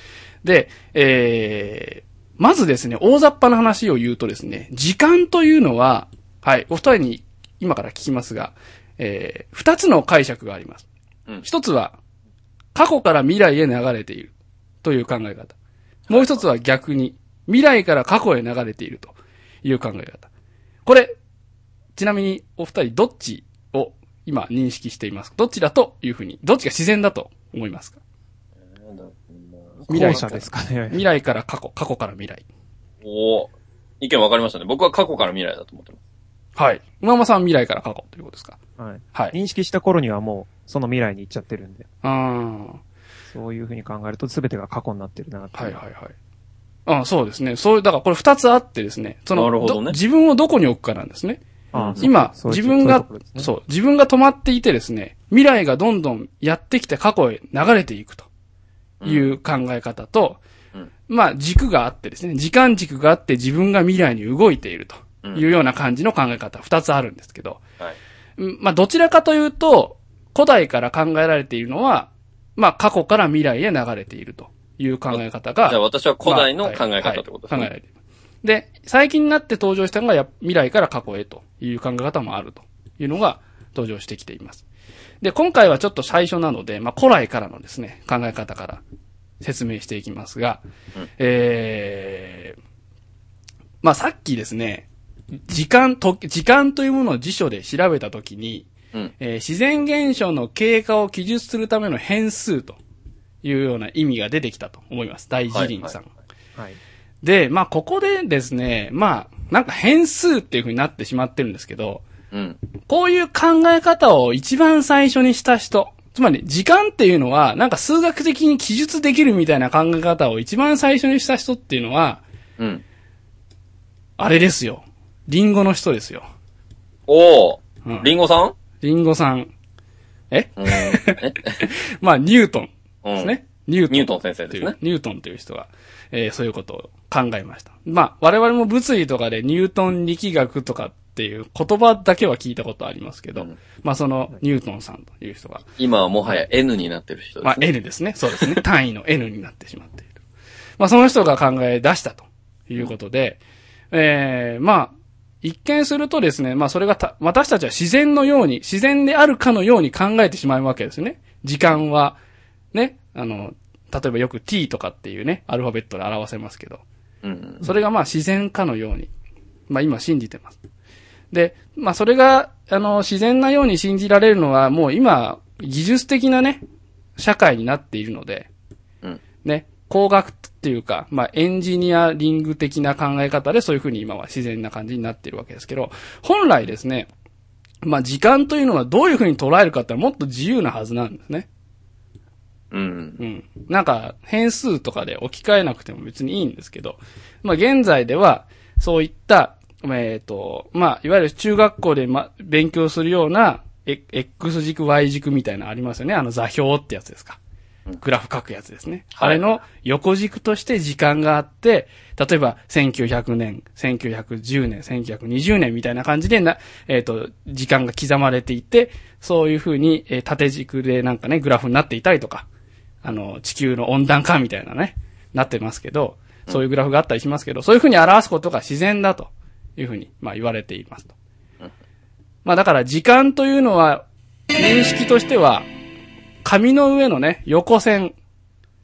で、まずですね、大雑把な話を言うとですね、時間というのは、はい、お二人に今から聞きますが、二つの解釈があります。一つは、過去から未来へ流れているという考え方。もう一つは逆に、未来から過去へ流れているという考え方。これ、ちなみにお二人どっちを今認識していますか？どっちだというふうに、どっちが自然だと思いますか？ 未来者ですかね。 未来から過去、過去から未来。 おー。意見分かりましたね。僕は過去から未来だと思ってます。 はい。馬山さんは未来から過去ということですか？ はい。 はい。 認識した頃にはもう、その未来に行っちゃってるんで。そういうふうに考えると全てが過去になってるなって。 はいはいはい。そうですね。そういう、だからこれ二つあってですね。 なるほどね。 自分をどこに置くかなんですね。今、自分が止まっていてですね、未来がどんどんやってきて過去へ流れていくという考え方と、まあ軸があってですね、時間軸があって自分が未来に動いているというような感じの考え方、二つあるんですけど、まあどちらかというと、古代から考えられているのは、まあ過去から未来へ流れているという考え方が。 じゃあ私は古代の考え方ってことですね。 考えられている。で、最近になって登場したのが未来から過去へという考え方もあるというのが登場してきています。で、今回はちょっと最初なので、まあ古来からのですね、考え方から説明していきますが、まあさっきですね、時間というものを辞書で調べたときに、自然現象の経過を記述するための変数というような意味が出てきたと思います。大辞林さん。はい。で、まあ、ここでですね、まあ、なんか変数っていう風になってしまってるんですけど、こういう考え方を一番最初にした人、つまり時間っていうのは、なんか数学的に記述できるみたいな考え方を一番最初にした人っていうのは、あれですよ。リンゴの人ですよ。 おー。リンゴさん？ リンゴさん。まあ、ニュートンですね。 ニュートン先生ですね。 ニュートンという人が、そういうことを考えました。まあ、我々も物理とかでニュートン力学とかっていう言葉だけは聞いたことありますけど、まあそのニュートンさんという人が。 今はもはや N になってる人ですね。 まあ N ですね。そうですね。単位の N になってしまっている。まあその人が考え出したということで、まあ、一見するとですね、まあそれが私たちは自然であるかのように考えてしまうわけですよね。時間は、ね、例えばよく t とかっていうね、アルファベットで表せますけど、それがまあ自然かのように、まあ今信じてます。で、まあそれが、自然なように信じられるのはもう今、技術的なね、社会になっているので、ね、工学っていうか、まあエンジニアリング的な考え方でそういうふうに今は自然な感じになっているわけですけど、本来ですね、まあ時間というのはどういうふうに捉えるかってもっと自由なはずなんですね。なんか変数とかで置き換えなくても別にいいんですけど、まあ現在ではそういった、まあいわゆる中学校で勉強するような、X 軸 Y 軸みたいなのありますよね。座標ってやつですか。グラフ書くやつですね。あれの横軸として時間があって、例えば1900年、1910年、1920年みたいな感じで時間が刻まれていて、そういう風に縦軸でなんかね、グラフになっていたりとか、地球の温暖化みたいなね、なってますけど、そういうグラフがあったりしますけど、そういう風に表すことが自然だという風に、まあ言われていますと。まあだから時間というのは、認識としては、紙の上のね、横線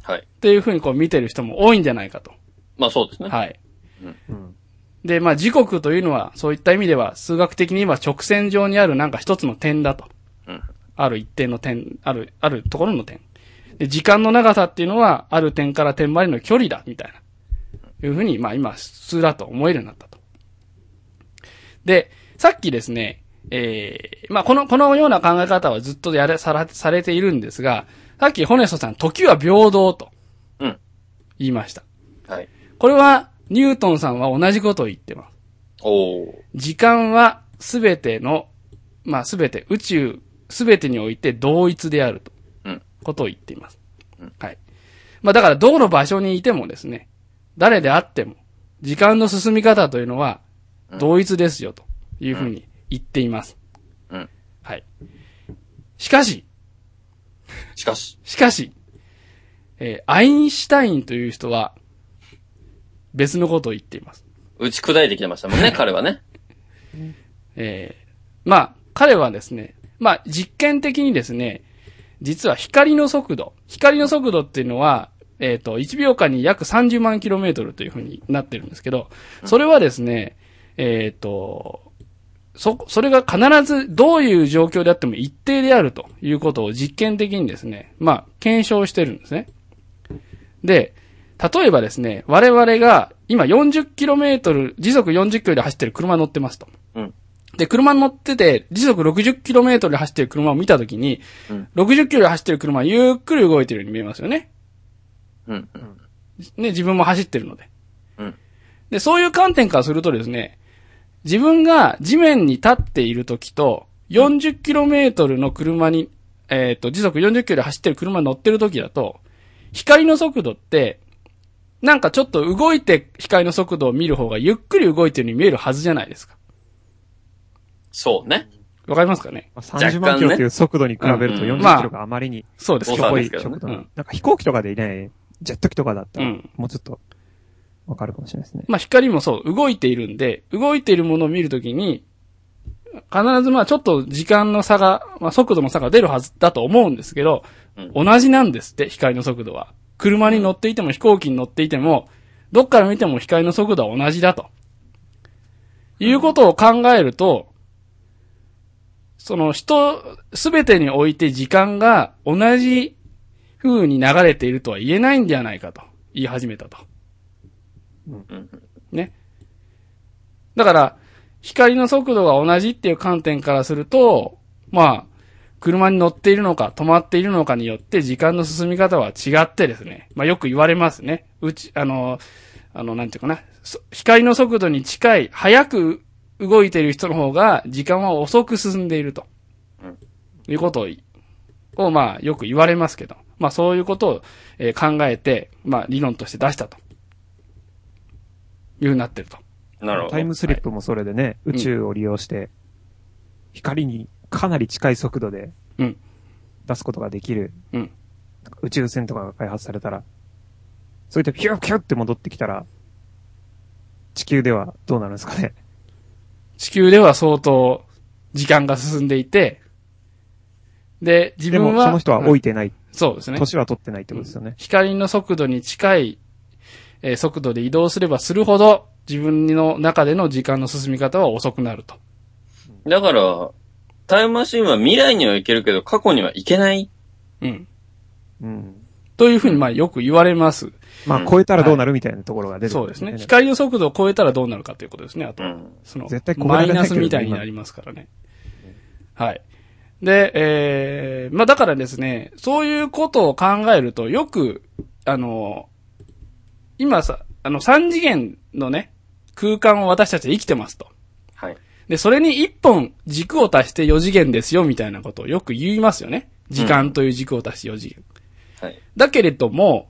はい。 っていうふうにこう見てる人も多いんじゃないかと。 まあそうですね。 はい。 うん。 で、まあ時刻というのは、そういった意味では、数学的には直線上にあるなんか一つの点だと。 うん。 ある一定の点、あるところの点。で、時間の長さっていうのは、ある点から点までの距離だ、みたいな。いうふうに、まあ今、普通だと思えるようになったと。で、さっきですね、まあこのような考え方はずっとされているんですが、さっきホネストさん、時は平等と。 うん。 言いました。 はい。 これは、ニュートンさんは同じことを言ってます。 おー。 時間はすべての、まあすべて、宇宙すべてにおいて同一であると。ことを言っています。 うん。 はい。まあだからどの場所にいてもですね、誰であっても、時間の進み方というのは同一ですよというふうに言っています。 うん。 はい。しかし、アインシュタインという人は別のことを言っています。 打ち砕いてきてましたもんね、彼はね。 まあ、彼はですね、まあ実験的にですね、実は光の速度っていうのは、1秒間に約30万キロメートルというふうになってるんですけど、それはですね、それが必ずどういう状況であっても一定であるということを実験的にですね、まあ、検証してるんですね。で、例えばですね、我々が今40キロメートル、時速40キロで走ってる車乗ってますと。 うん。 で、車に乗ってて、時速60キロメートルで走ってる車を見たときに、 うん、 60キロで走ってる車はゆっくり動いてるように見えますよね。 うん。 ね、自分も走ってるので。 うん。 で、そういう観点からするとですね、自分が地面に立っているときと、40キロメートルの車に、時速40キロで走ってる車に乗ってるときだと、光の速度って、なんかちょっと動いて光の速度を見る方がゆっくり動いてるように見えるはずじゃないですか。 そうね。 わかりますかね？ 30 万キロという速度に比べると40キロがあまりに、 そうです。 遅い速度。なんか飛行機とかでね、ジェット機とかだったら、もうちょっと、わかるかもしれないですね。 まあ光もそう、動いているんで、動いているものを見るときに、必ずまあちょっと時間の差が、まあ速度の差が出るはずだと思うんですけど、同じなんですって、光の速度は。車に乗っていても飛行機に乗っていても、どっから見ても光の速度は同じだと。いうことを考えると、そのすべてにおいて時間が同じ風に流れているとは言えないんではないかと言い始めたと。ね。だから、光の速度が同じっていう観点からすると、まあ、車に乗っているのか止まっているのかによって時間の進み方は違ってですね。まあよく言われますね。なんていうかな。光の速度に近い、早く動いている人の方が時間は遅く進んでいると。いうことを、まあよく言われますけど。まあそういうことを、考えて、まあ理論として出したと。いうふうになってると。 なるほど。 タイムスリップもそれでね、宇宙を利用して、光にかなり近い速度で出すことができる、宇宙船とかが開発されたら、それでピューピューって戻ってきたら、地球ではどうなるんですかね。 地球では相当時間が進んでいて、で、自分は。 でもその人は置いてない。 そうですね。 年は取ってないってことですよね。 光の速度に近い、速度で移動すればするほど、自分の中での時間の進み方は遅くなると。 だから、タイムマシンは未来には行けるけど、過去には行けない。 というふうに、まあよく言われます。 まあ超えたらどうなるみたいなところが出てくる、 そうですね。光の速度を超えたらどうなるかということですね。あと、 絶対マイナスみたいになりますからね。はい。で、まあだからですね、そういうことを考えると、よく、今さ、3次元のね、空間を私たちは生きてますと。 はい。 で、それに1本軸を足して4次元ですよ、みたいなことをよく言いますよね。時間という軸を足して4次元。 はい。 だけれども、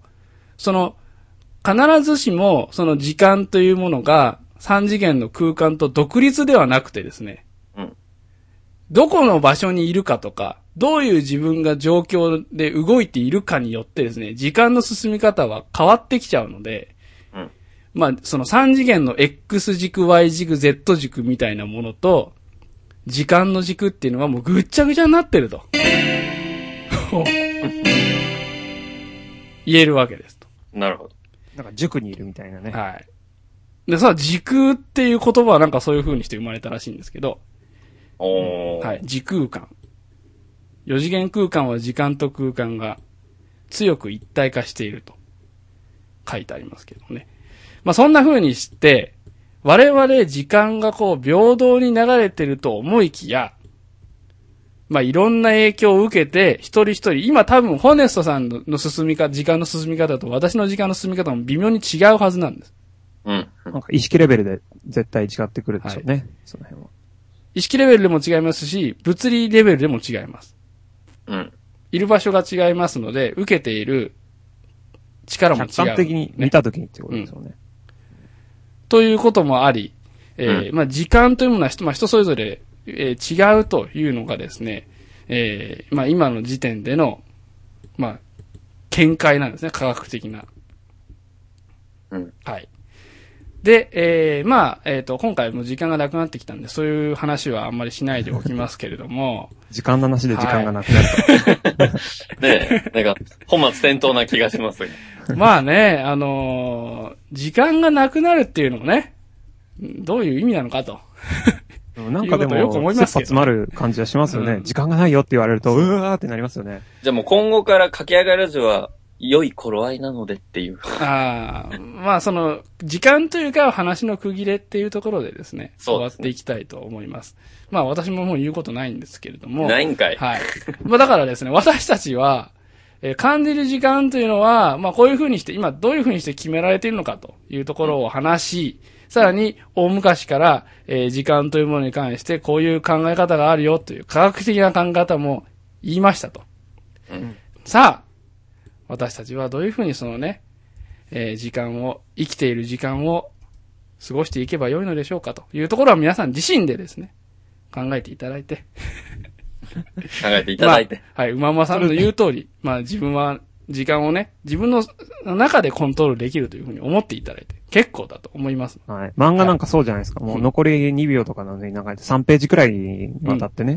必ずしも、その時間というものが3次元の空間と独立ではなくてですね、どこの場所にいるかとか、どういう自分が状況で動いているかによってですね、時間の進み方は変わってきちゃうので、まあ、その3次元の X 軸、Y 軸、Z 軸みたいなものと、時間の軸っていうのはもうぐっちゃぐちゃになってると。い言えるわけですと。 なるほど。 なんか塾にいるみたいなね。 はい。で、時空っていう言葉はなんかそういう風にして生まれたらしいんですけど、はい、時空間。4次元空間は時間と空間が強く一体化していると書いてありますけどね。まあそんな風にして、我々時間がこう平等に流れてると思いきや、まあいろんな影響を受けて、一人一人、今多分ホネストさんの進み方、時間の進み方と私の時間の進み方も微妙に違うはずなんです。 うん。 なんか意識レベルで絶対違ってくるでしょうね。はい、その辺は。 意識レベルでも違いますし、物理レベルでも違います。 うん。 いる場所が違いますので、受けている力も違う、ね。 客観的に見たときにってことですよね。 ということもあり、まあ時間というものはまあ、人それぞれ、違うというのがですね、まあ今の時点での、まあ、見解なんですね、科学的な。 うん。 はい。で、まあ、今回も時間がなくなってきたんで、そういう話はあんまりしないでおきますけれども。 時間の話で時間がなくなると。 はい、ねえ、なんか、本末転倒な気がしますが。 まあね、時間がなくなるっていうのもね、どういう意味なのかと。 なんかでも、切羽詰まる感じはしますよね。時間がないよって言われると、うわーってなりますよね。 じゃあもう今後から駆け上がるラジオは、良い頃合いなのでっていう。 まあ時間というか話の区切れっていうところでですね、終わっていきたいと思います。まあ私ももう言うことないんですけれども。 ないんかい。 はい。まあだからですね、私たちは、感じる時間というのは、まあこういう風にして、今どういう風にして決められているのかというところを話し、さらに大昔から、時間というものに関してこういう考え方があるよという科学的な考え方も言いましたと。 うん、 さあ、私たちはどういうふうにそのね、時間を、生きている時間を過ごしていけばよいのでしょうかというところは皆さん自身でですね、考えていただいて。 考えていただいて。 まあ、はい、馬間さんの言う通り、まあ自分は時間をね、自分の中でコントロールできるというふうに思っていただいて、結構だと思います。 はい。漫画なんかそうじゃないですか。もう残り2秒とかなのになんか3ページくらいにわたってね。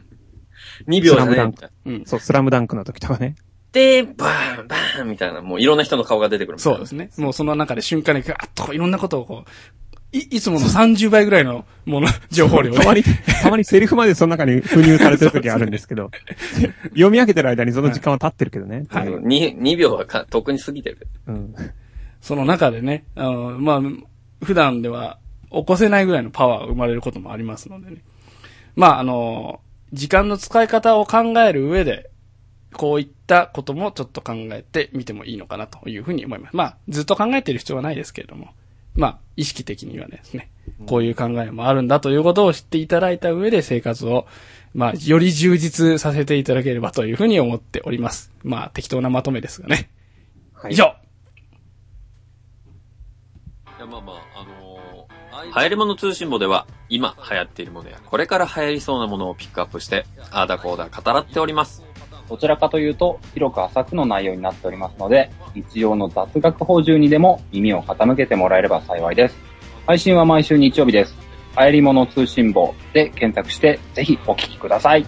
2秒だね。 そう、スラムダンクの時とかね。 で、バーン、バーンみたいな、もういろんな人の顔が出てくるみたいな。 そうですね。もうその中で瞬間にガーッといろんなことをこう、いつもの30倍ぐらいのもの、情報量ね。 たまにセリフまでその中に封入されてる時あるんですけど、読み上げてる間にその時間は経ってるけどね。 はい。2秒は特に過ぎてる。 うん。 その中でね、まあ、普段では起こせないぐらいのパワーが生まれることもありますのでね。まあ、時間の使い方を考える上で、こういったこともちょっと考えてみてもいいのかなというふうに思います。まあ、ずっと考えている必要はないですけれども、まあ、意識的にはですね、こういう考えもあるんだということを知っていただいた上で生活を、まあ、より充実させていただければというふうに思っております。まあ、適当なまとめですがね。はい、以上。 いや、まあまあ、流行り物通信簿では、今流行っているものや、これから流行りそうなものをピックアップして、あーだこーだ語らっております。 どちらかというと、広く浅くの内容になっておりますので、日常の雑学法中にでも耳を傾けてもらえれば幸いです。配信は毎週日曜日です。流行り物通信簿で検索して、ぜひお聞きください。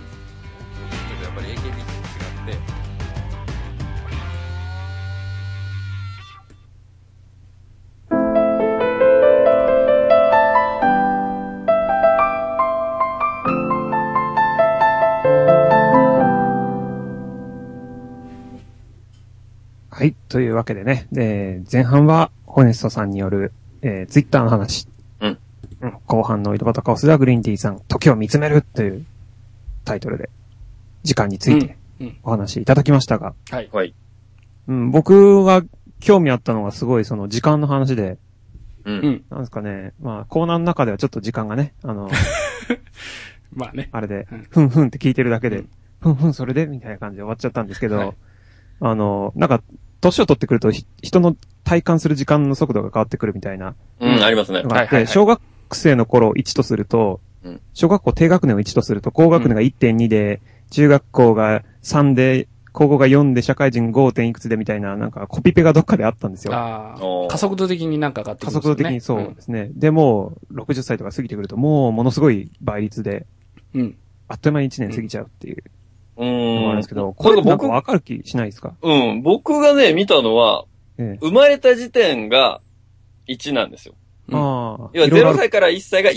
はい。というわけでね、前半はホネストさんによる、ツイッターの話。 うん。 後半の井戸端カオスではグリーンティーさん、時を見つめるというタイトルで、時間についてお話いただきましたが。 はい。 はい。 うん、僕が興味あったのがすごいその時間の話で。 うん。 なんですかね。まあ、コーナーの中ではちょっと時間がね、 まあね。 あれで、ふんふんって聞いてるだけで、ふんふんそれでみたいな感じで終わっちゃったんですけど、はい、なんか、年を取ってくると、人の体感する時間の速度が変わってくるみたいな。 うん、ありますね。 小学生の頃1とすると、小学校低学年を1とすると、高学年が 1.2 で、中学校が3で、高校が4で、社会人 5. 点いくつでみたいな、なんかコピペがどっかであったんですよ。 加速度的になんか上がってくるんですね。 加速度的にそうですね。で、もう60歳とか過ぎてくると、もうものすごい倍率で、あっという間に1年過ぎちゃうっていう。 のもあるんですけど、これなんかわかる気しないですか？ 僕がね、見たのは、生まれた時点が1なんですよ。要は0歳から1歳が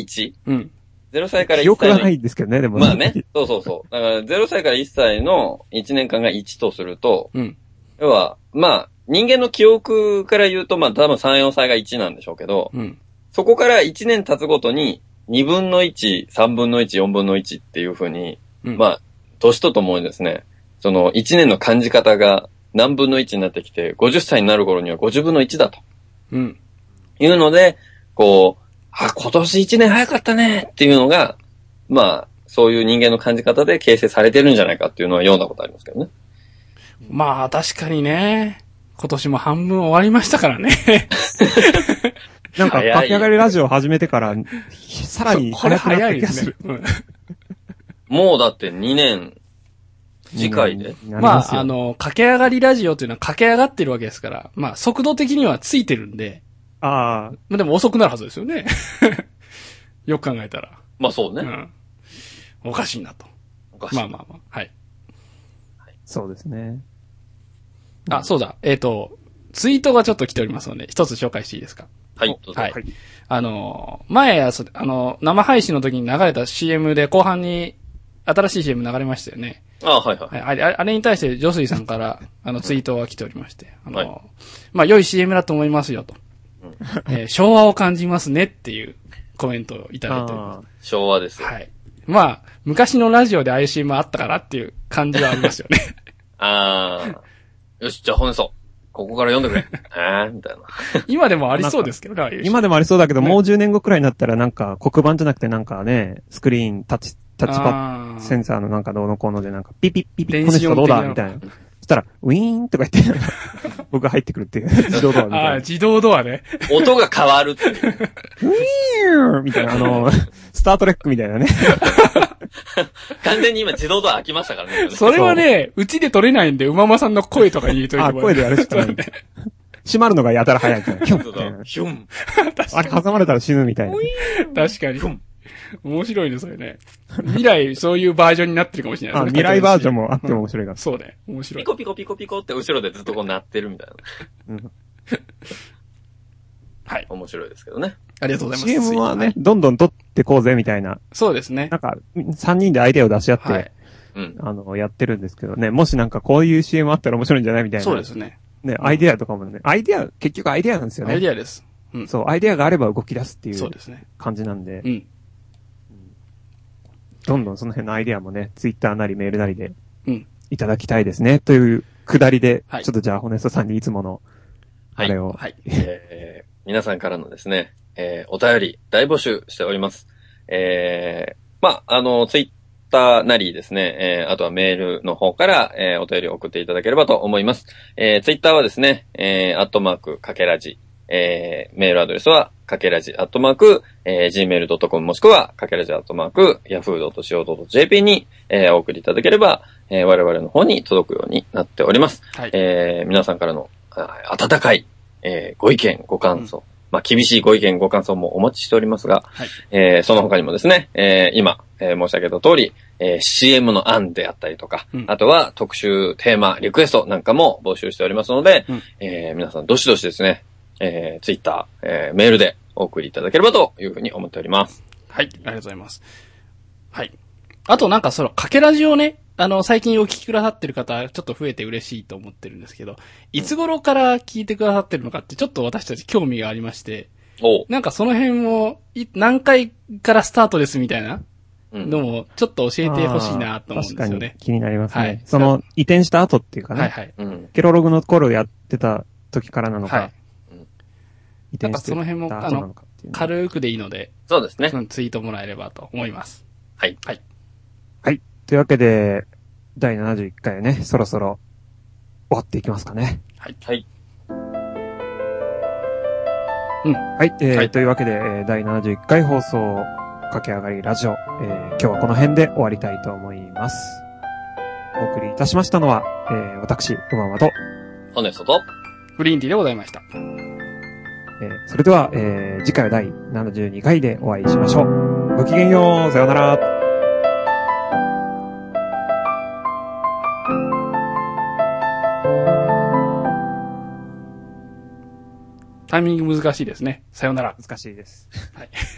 1。0歳から1歳。 記憶がないんですけどね、でも。 まあね。そう。だから0歳から1歳の1年間が1とすると、要は、まあ、人間の記憶から言うと、まあ多分3、4歳が1なんでしょうけど、そこから1年経つごとに、2分の1、3分の1、4分の1っていう風に、まあ、年とともにですね、その1年の感じ方が何分の1になってきて、50歳になる頃には50分の1だと。いうので、こう、今年1年早かったねっていうのが、まあ、そういう人間の感じ方で形成されてるんじゃないかっていうのは読んだことありますけどね。 まあ、確かにね。今年も半分終わりましたからね。 なんか、駆け上がりラジオ始めてから、さらに早くなった気がする。 もうだって2年、次回で。 まあ、駆け上がりラジオというのは駆け上がってるわけですから、まあ、速度的にはついてるんで。まあでも遅くなるはずですよね。よく考えたら。 まあそうね。 おかしいなと。まあ。はい。 そうですね。 そうだ。ツイートがちょっと来ておりますので、一つ紹介していいですか？ はい、どうぞ。 はい。前、生配信の時に流れた CM で後半に新しい CM 流れましたよね。 はい。 あれに対して、ジョスイさんから、ツイートが来ておりまして、まあ、良い CM だと思いますよと。昭和を感じますねっていうコメントをいただいております。 昭和ですよ。 はい。まあ、昔のラジオでああいう CM あったからっていう感じはありますよね。 よし、じゃあ本日ここから読んでくれ。みたいな。 今でもありそうですけどね、 今でもありそうだけど、もう10年後くらいになったらなんか黒板じゃなくてなんかね、スクリーン、タッチパッセンサーのなんかどうのこうのでなんかピッピッピッピッこの人どうだみたいな。そしたら、ウィーンとか言って、僕が入ってくるっていう。自動ドアみたいな。 自動ドアね。 音が変わるっていう。 ウィーンみたいな、スタートレックみたいなね。 完全に今自動ドア開きましたからね。 それはね、うちで撮れないんで、うままさんの声とか入れといてもら声でやるしかない。閉まるのがやたら早いから。ヒュン。 あれ挟まれたら死ぬみたいな。 確かに。面白いね、それね。未来、そういうバージョンになってるかもしれない。 未来バージョンもあっても面白いから。 そうね。面白い。 ピコピコピコピコって後ろでずっとこう鳴ってるみたいな。はい。面白いですけどね。 ありがとうございます。 CM はね、どんどん撮ってこうぜみたいな。 そうですね。 なんか、3人でアイデアを出し合って、やってるんですけどね。もしなんかこういう CM あったら面白いんじゃないみたいな。 そうですね。 ね、アイデアとかもね。結局アイデアなんですよね。 アイデアです。 そう、アイデアがあれば動き出すっていうそうですね。 感じなんで。どんどんその辺のアイデアもね、ツイッターなりメールなりで、いただきたいですね。というくだりで、ちょっとじゃあ、ホネストさんにいつもの、あれを。 はい。皆さんからのですね、お便り大募集しております。まあ、ツイッターなりですね、あとはメールの方から、お便りを送っていただければと思います。ツイッターはですね、@かけらじ、メールアドレスは、かけらじ@gmail.com もしくは、かけらじ@yahoo.co.jp に、お送りいただければ、我々の方に届くようになっております。はい、皆さんからの、温かい、ご意見、ご感想、まあ、厳しいご意見、ご感想もお待ちしておりますが、その他にもですね、今、申し上げた通り、CM の案であったりとか、あとは特集テーマ、リクエストなんかも募集しておりますので、皆さんどしどしですね、ツイッター、メールでお送りいただければというふうに思っております。 はい、ありがとうございます。はい。あとなんかかけラジをね、最近お聞きくださってる方、ちょっと増えて嬉しいと思ってるんですけど、いつ頃から聞いてくださってるのかってちょっと私たち興味がありまして、なんかその辺も、何回からスタートですみたいなのも、ちょっと教えてほしいなと思うんですよね。 確かに気になりますね。はい。その、移転した後っていうかね。はいはい。ケロログの頃やってた時からなのか。はい。 移転してた後なのか。その辺も、軽くでいいので。 そうですね。 ツイートもらえればと思います。 はい。 はい。 はい。というわけで、第71回ね、そろそろ終わっていきますかね。 はい。 はい。 はい。というわけで、第71回放送、駆け上がりラジオ、今日はこの辺で終わりたいと思います。お送りいたしましたのは、私、うままと、 ホネストと、 グリーンティーでございました。 それでは、次回は第72回でお会いしましょう。ごきげんよう。さようなら。 タイミング難しいですね。さよなら。 難しいです。 はい。